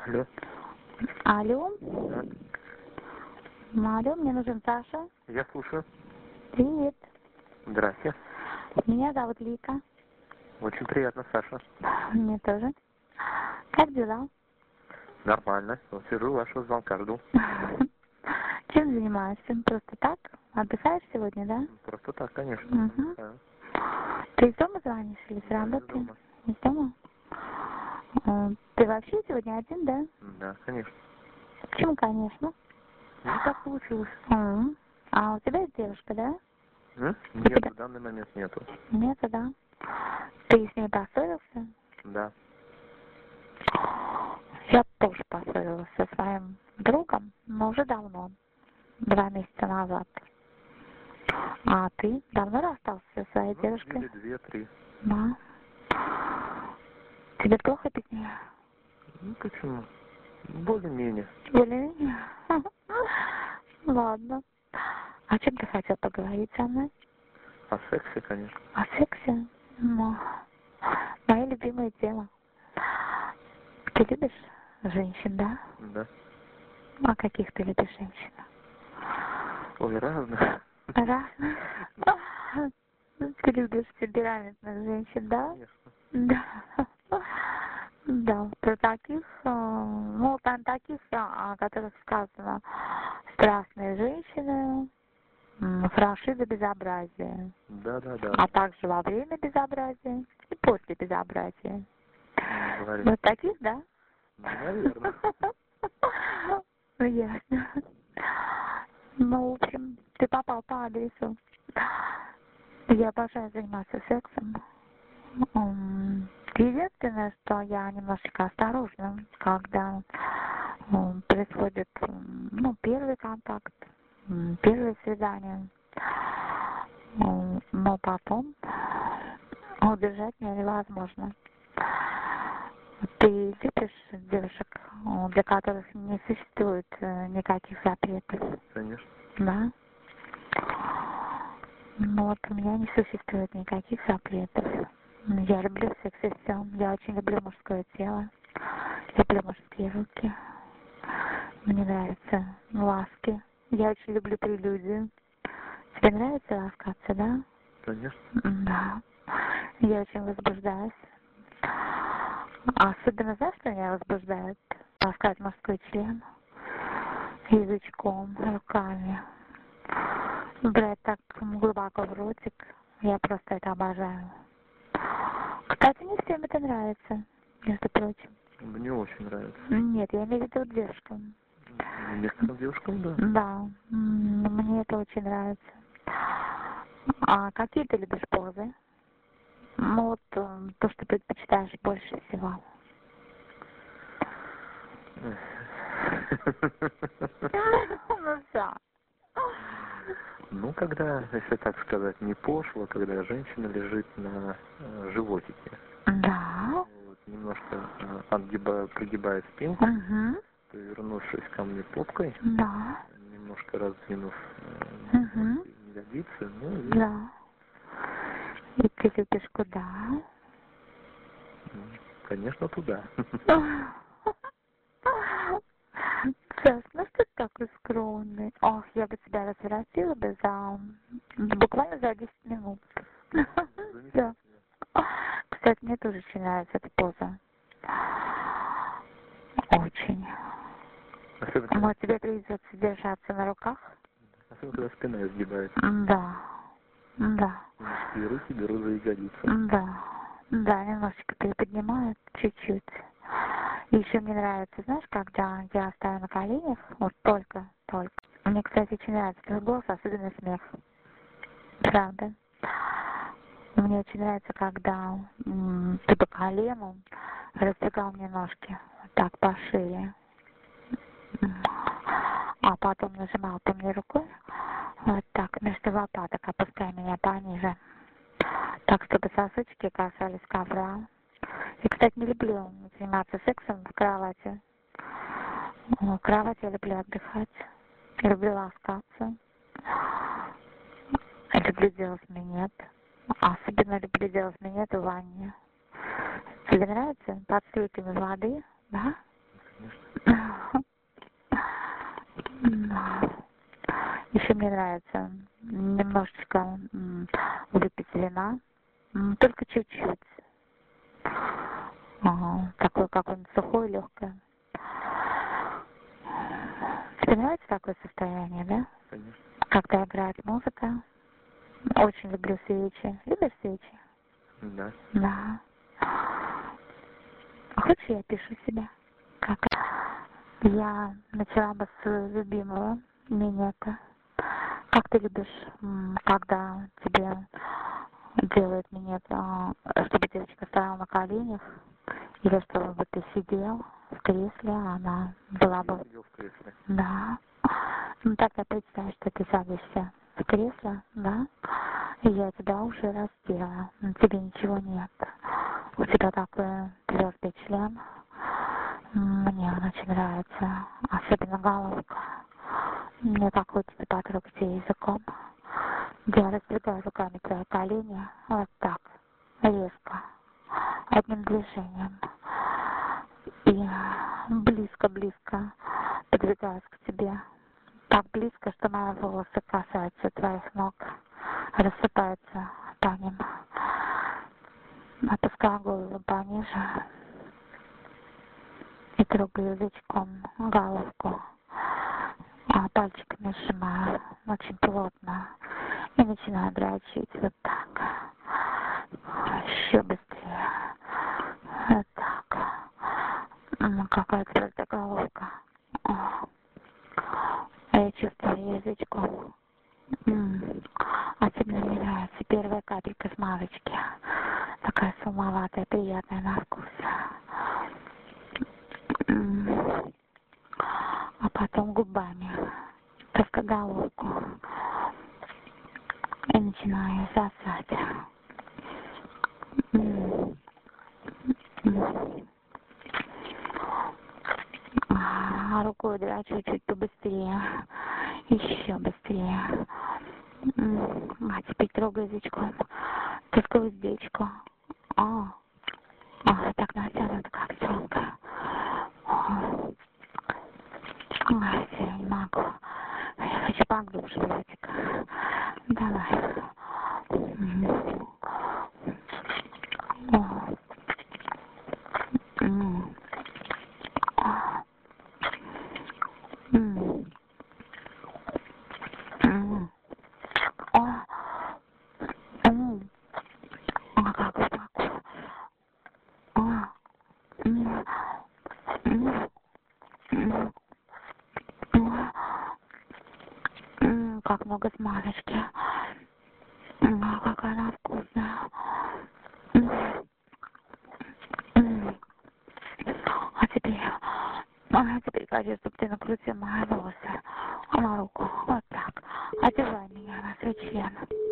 Алло. Алло. Да. Алло, мне нужен Саша. Я слушаю. Привет. Здрасте. Меня зовут Лика. Очень приятно, Саша. Мне тоже. Как дела? Нормально. Вот сижу, вашего звонка жду. Чем занимаешься? Просто так? Отдыхаешь сегодня, да? Просто так, конечно. Угу. Да. Ты из дома звонишь или с Да, работы? из дома. Из дома? Ты вообще сегодня один, да? Да, конечно. Почему, конечно? Ну, так получилось. А у тебя есть девушка, да? Нет, в данный момент нету. Нет, да. Ты с ней поссорился? Да. Я тоже поссорилась со своим другом, но уже давно, 2 месяца назад. А ты давно расстался со своей девушкой? Недели 2-3. Да. Тебе плохо без нее? Ну, почему? Более-менее. Более-менее? Ладно. О чем ты хотел поговорить со мной? О сексе, конечно. О сексе? Ну, мое любимое дело. Ты любишь женщин, да? Да. А каких ты любишь женщин? Ой, разных. Разных? Ты любишь темпераментных женщин, да? Конечно. Да. Да, про таких, ну, там таких, о которых сказано, страстные женщины, хороши до безобразия, Да. а также во время безобразия и после безобразия. Говори. Вот таких, да? Ну, наверное. Ну, ясно. Ну, в общем, ты попал по адресу. Я обожаю заниматься сексом. Единственное, что я немножечко осторожна, когда происходит, ну, первый контакт, первое свидание. Но потом удержать меня невозможно. Ты любишь девушек, для которых не существует никаких запретов? Конечно. Да? Ну вот у меня не существует никаких запретов. Я люблю секс и все. Я очень люблю мужское тело. Люблю мужские руки. Мне нравятся ласки. Я очень люблю прелюдию. Тебе нравится ласкаться, да? Конечно. Да. Я очень возбуждаюсь. Особенно, знаешь, что меня возбуждает? Ласкать мужской член. Язычком, руками. Брать так глубоко в ротик. Я просто это обожаю. Кстати, не всем это нравится, между прочим. Мне очень нравится. Нет, я имею в виду девушкам. Некоторым девушкам, да. Да, мне это очень нравится. А какие ты любишь позы? Ну вот то, что предпочитаешь больше всего. Ну все. Ну, когда, если так сказать, не пошло, когда женщина лежит на животике. Да. Вот, немножко пригибает спинку, повернувшись ко мне попкой, Да. немножко раздвинув ягодицы, ну и... Да. И ты любишь куда? Конечно, туда. Саш, ну что ты такой скромный? Ох, я бы тебя развратила бы буквально за 10 минут. Да. Кстати, мне тоже очень нравится эта поза. Очень. Но тебе придется держаться на руках. Особенно, когда спина изгибается. Да. Да. И руки беру за ягодицы. Да. Да, немножечко приподнимают, чуть-чуть. И еще мне нравится, знаешь, когда я стою на коленях, вот только. Мне, кстати, очень нравится твой голос, особенно смех. Правда. Мне очень нравится, когда ты по колену раздвигал мне ножки, вот так, пошире. А потом нажимал по мне рукой, вот так, между лопаток, опуская меня пониже. Так, чтобы сосочки касались ковра. Я, кстати, не люблю заниматься сексом в кровати. В кровати я люблю отдыхать. Я люблю ласкаться. Я люблю делать минет. Особенно люблю делать минет в ванне. Тебе нравится? Под струйками воды, да? Конечно. Еще мне нравится немножечко выпить вина, только чуть-чуть. Такое какое-нибудь сухое, легкое. Тебе нравится такое состояние, да? Конечно. Когда играет музыка. Очень люблю свечи. Любишь свечи? Да. Да. Хочешь, я пишу себе? Как? Я начала бы с любимого минета. Как ты любишь, когда тебе делают минет, чтобы девочка стояла на коленях, или чтобы ты сидел в кресле, она была бы... Я сидел в кресле. Да. Ну тогда представь, что ты садишься в кресло, да? И я тебя уже раздела, на тебе ничего нет. У тебя такой твердый член. Мне он очень нравится, особенно головка. Мне так хочется потрогать ее языком. Я раздвигаю руками твои колени, вот так, резко, одним движением. И близко-близко подвигаюсь к тебе. Так близко, что мои волосы касаются твоих ног, рассыпаются по ним. Опускаю голову пониже и трогаю язычком головку, а пальчиками сжимаю очень плотно и начинаю дрочить вот так. Еще быстрее. Вот так. Какая твердая головка. Я чувствую язычком. Особенно мне нравится первая капелька смазочки. Такая сумоватая, приятная на вкус. А потом губами плоскоголовку. И начинаю сосать. Рукой драчу чуть побыстрее. Еще быстрее. А теперь трогай язычком. Только уздечку. Так натянуто, как тёлка. Ой, я не могу. Я хочу поглубже, Владик. Давай. Как глубоко. Как много смазочки. Какая она вкусная. Теперь хочу, чтобы ты накрутил мои волосы на руку. Вот так. Одевай меня на свой член.